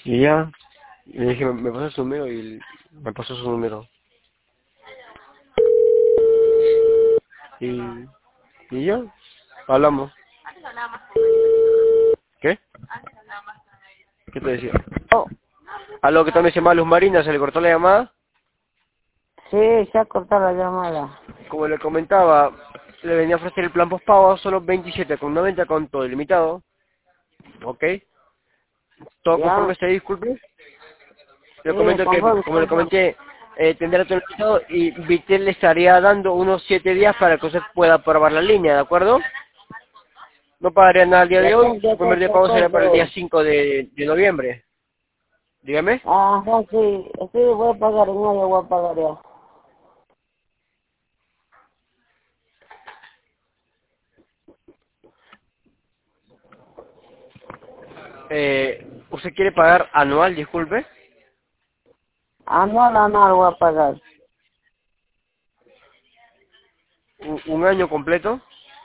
Y ya, le dije, me pasó su número y me pasó su número. Y, y ya, hablamos. ¿Qué? ¿Qué te decía? Oh, Aló, ¿qué tal? Me llama Luz Marina, se le cortó la llamada. sí, se ha cortado la llamada. Como le comentaba, le venía a ofrecer el plan postpago solo 27,90 con todo ilimitado. ¿Ok? Todo ¿Ya? conforme se disculpe. Sí, Le comento que, conforme, como le conforme. comenté, tendrá todo ilimitado y Vitel le estaría dando unos 7 días para que usted pueda probar la línea, ¿de acuerdo? No pagaría nada el día de hoy, su primer día de pago será para el día 5 de noviembre. Dígame. Ajá, sí, sí, voy a pagar, no, yo voy a pagar ya. ¿Usted quiere pagar anual, disculpe? Anual, anual voy a pagar. ¿Un año completo?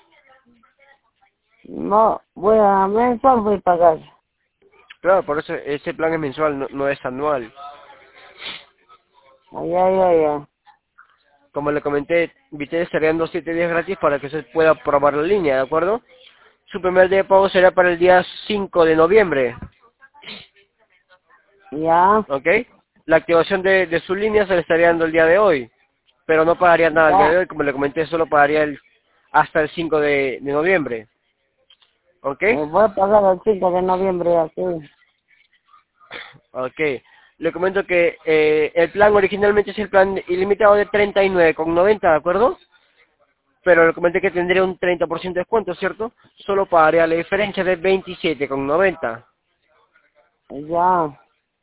No, voy a mensual voy a pagar. Claro, por eso ese plan es mensual, no es anual. Ay, ay, ay, ay. Como le comenté, Vitel estaría dando 7 días gratis para que usted pueda probar la línea, ¿de acuerdo? Su primer día de pago será para el día 5 de noviembre, Ya, ¿ok? La activación de su línea se le estaría dando el día de hoy, pero no pagaría nada el día de ya. hoy, como le comenté, solo pagaría hasta el 5 de noviembre, ¿ok? Voy a pagar el 5 de noviembre así. Ok. Le comento que el plan originalmente es el plan ilimitado de 39,90, ¿de acuerdo? Pero le comenté que tendría un 30% de descuento, ¿cierto? Solo pagaría la diferencia de 27,90. Ya.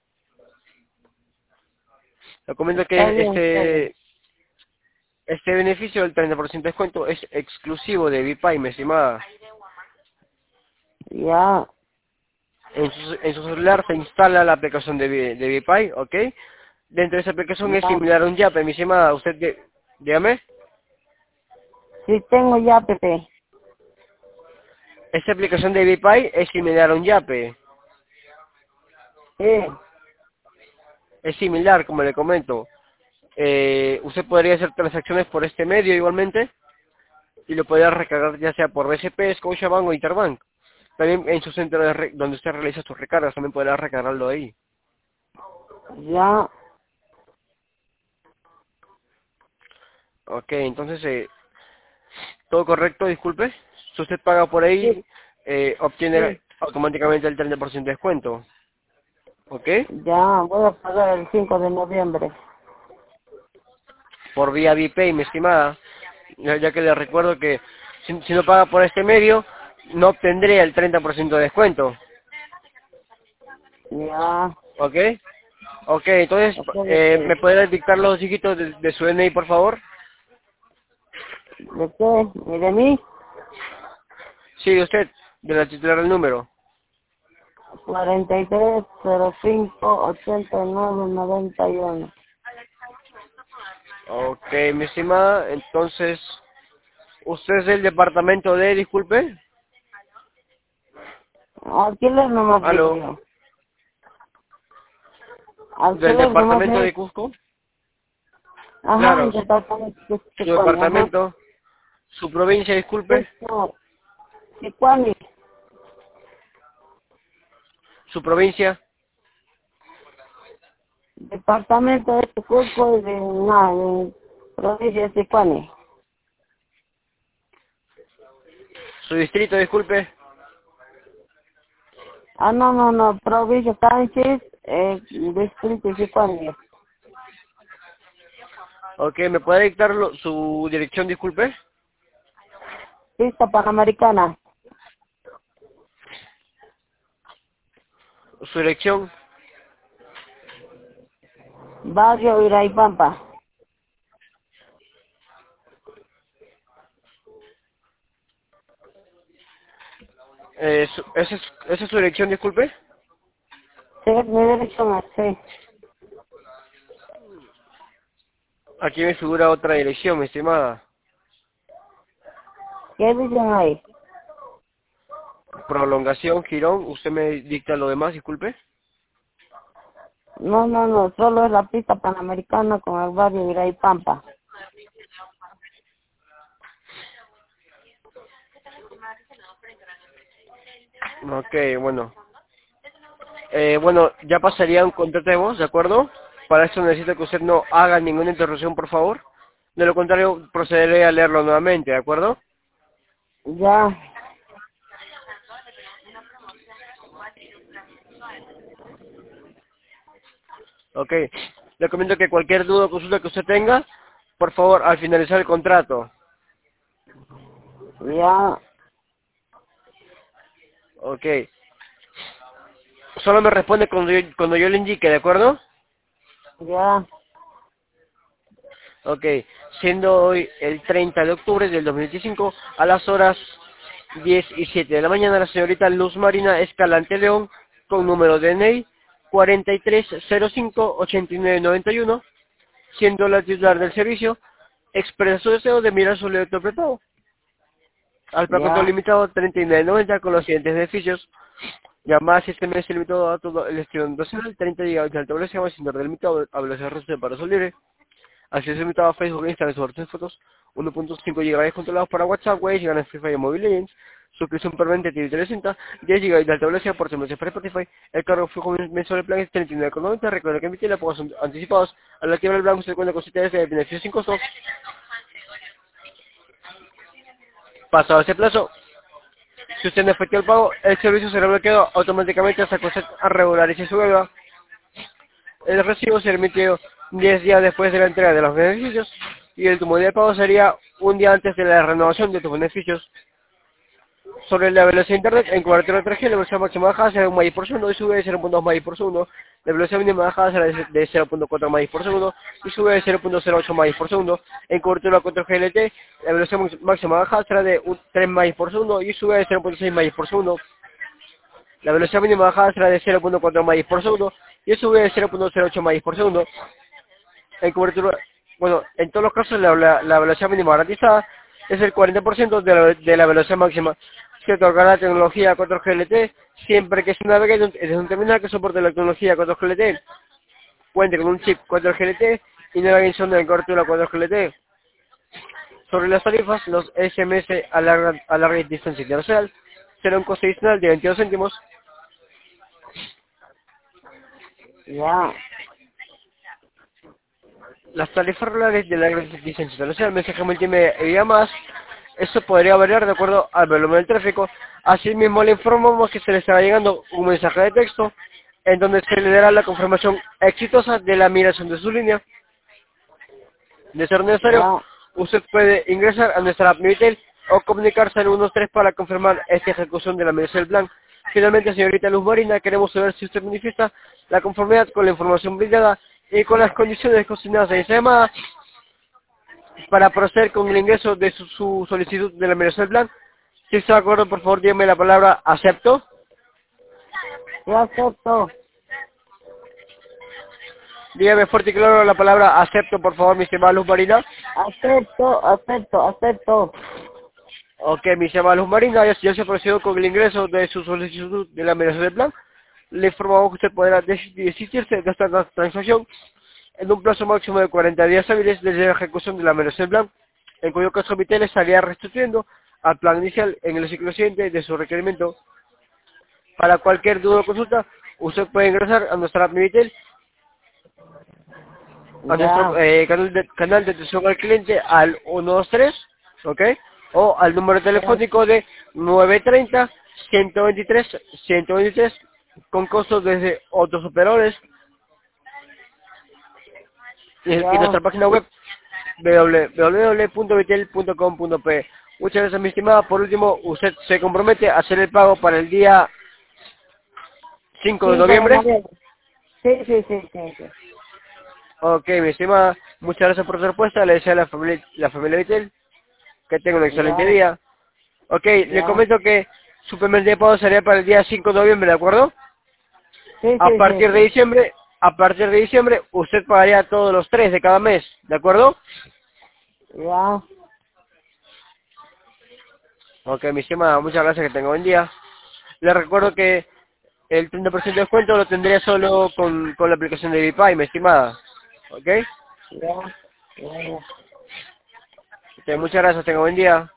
Le comento Está que bien, está bien. este beneficio del 30% de descuento es exclusivo de VPay, mi estimada. Ya. En su celular se instala la aplicación de VPay, ¿ok? Dentro de esa aplicación es Ya. similar a un Yape, mi estimada. Usted, dígame, Sí, tengo ya, Pepe. esta aplicación de VPay es similar a un Yape. Sí. Es similar, como le comento. Usted podría hacer transacciones por este medio igualmente y lo podría recargar ya sea por BCP, Scotiabank o Interbank. También en su centro donde usted realiza sus recargas, también podrá recargarlo ahí. Ya. Ok, entonces, todo correcto, disculpe. Si usted paga por ahí, Sí, obtiene sí. automáticamente el 30% de descuento. ¿Ok? Ya, voy a pagar el 5 de noviembre. Por vía VPay, mi estimada. Ya que le recuerdo que si no paga por este medio, no obtendría el 30% de descuento. Ya. ¿Ok? Ok, entonces, Ok, ok. ¿me podría dictar los dígitos de su DNI, por favor? ¿De qué? ¿Y de mí? Sí, de usted, de la titular del número. 4305 8991. Ok, mi estimada, entonces, ¿usted es del departamento de, disculpe? Alquiler nomás digo ¿Aló? yo. ¿Del Alquiler nomás departamento es. de Cusco? Ajá, Claro, el departamento de su Chicuani, ajá. departamento, su provincia, disculpe, Cusco, Chicuani, su provincia, departamento de Cusco y de, no, de provincia de Chicuani. su distrito, disculpe. Ah, no, no, no, provincia Sánchez, distrito de Chicuani. Ok, ¿me puede dictar su dirección, disculpe? Pista Panamericana, Su dirección, barrio Iraipampa. ¿esa es su dirección, disculpe? Sí, mi dirección es, sí. Aquí me figura otra dirección, mi estimada. ¿Qué dicen ahí? Prolongación, Girón, usted me dicta lo demás, disculpe. No, no, no, solo es la pista panamericana con el barrio Iraipampa. Ok, bueno. Bueno, ya pasaría un contrato de voz, ¿de acuerdo? Para esto necesito que usted no haga ninguna interrupción, por favor. De lo contrario, procederé a leerlo nuevamente, ¿de acuerdo? Ya, Ok. Le comento que cualquier duda o consulta que usted tenga, por favor, al finalizar el contrato. ya, Ok. Solo me responde cuando yo le indique, ¿de acuerdo? ya, Ok. Siendo hoy el 30 de octubre del 2025, a las horas 10 y 7 de la mañana, la señorita Luz Marina Escalante León, con número de DNI 4305-8991, siendo la titular del servicio, expresa su deseo de mirar su lecho prepago al paquete ya, limitado 39.90 con los siguientes beneficios: llamadas SMS limitado a todo el estilo nacional, 30 GB de alta velocidad, sin orden limitado a velocidad reducida para uso libre, acceso limitado a Facebook, Instagram, sobre fotos, 1.5 GB controlados para WhatsApp, Waze, ganas Free Fire Mobile Legends, suscripción permanente TV 360, 10 GB de alta velocidad por semestre para Spotify, el cargo fijo mensual del plan es 39,90, recuerda que emitir la pagos anticipados, al activar el plan se cuenta con 7 días de beneficios sin costo. Pasado ese plazo, si usted no efectúa el pago, el servicio será bloqueado automáticamente hasta que usted regularice su deuda. El recibo será emitido 10 días después de la entrega de los beneficios y el último día de pago sería un día antes de la renovación de tus beneficios. Sobre la velocidad de internet, en cobertura 3G, la velocidad máxima bajada será 1 MB por segundo y sube de 0.2 MB por segundo. La velocidad mínima bajada será de 0.4 MB por segundo y sube de 0.08 MB por segundo. En cobertura 4G LTE, la velocidad máxima bajada será de 3 MB por segundo y sube de 0.6 MB por segundo. La velocidad mínima bajada será de 0.4 MB por segundo y sube de 0.08 MB por segundo. En cobertura, bueno, en todos los casos la velocidad mínima garantizada es el 40% de la velocidad máxima. Se otorgará la tecnología 4G LTE siempre que se navegue desde un terminal que soporte la tecnología 4G LTE, cuente con un chip 4G LTE y navegue en zona de cobertura 4G LTE. Sobre las tarifas, los SMS a larga distancia internacional será un coste adicional de 22 céntimos. ya, Las tarifas regulares de larga distancia internacional, mensaje multimedia y llamadas, eso podría variar de acuerdo al volumen del tráfico. Asimismo, le informamos que se le estará llegando un mensaje de texto en donde se le dará la confirmación exitosa de la migración de su línea. De ser necesario, ya, usted puede ingresar a nuestra app Mivitel o comunicarse al 113 para confirmar esta ejecución de la migración del plan. Finalmente, señorita Luz Marina, queremos saber si usted manifiesta la conformidad con la información brindada y con las condiciones consignadas en esa llamada para proceder con el ingreso de su solicitud de la migración del plan. Si está de acuerdo, por favor, dígame la palabra acepto. ya acepto, Dígame fuerte y claro la palabra acepto, por favor, mi estimada Luz Marina. acepto, acepto, acepto, Ok, mi estimada Luz Marina, ya se procedió con el ingreso de su solicitud de la migración del plan. Le informamos que usted podrá desistirse de esta transacción en un plazo máximo de 40 días hábiles desde la ejecución de la migración del plan, en cuyo caso Mitel estaría restituyendo al plan inicial en el ciclo siguiente de su requerimiento. Para cualquier duda o consulta, usted puede ingresar a nuestra app Mitel, a nuestro ya, canal de atención al cliente al 123, ¿ok? O al número ya, telefónico de 930-123-123 con costos desde otros operadores y ya, nuestra página web www.vitel.com.p. Muchas gracias, mi estimada. Por último, usted se compromete a hacer el pago para el día 5 de 5 de noviembre. noviembre. Sí, sí, sí, sí, sí. Ok, mi estimada, muchas gracias por su respuesta. Le deseo a la familia Vitel que tenga un excelente Ya, día. Ok, le ya, comento que su primer día de pago sería para el día 5 de noviembre, ¿de acuerdo? sí, A sí, sí, partir de sí, diciembre, usted pagaría todos los 3 de cada mes, ¿de acuerdo? ya, Ok, mi estimada, muchas gracias, que tenga buen día. Le recuerdo que El 30% de descuento lo tendría solo con la aplicación de Bpay, mi estimada. ¿Ok? Ya, ya, ya. Muchas gracias, tenga buen día.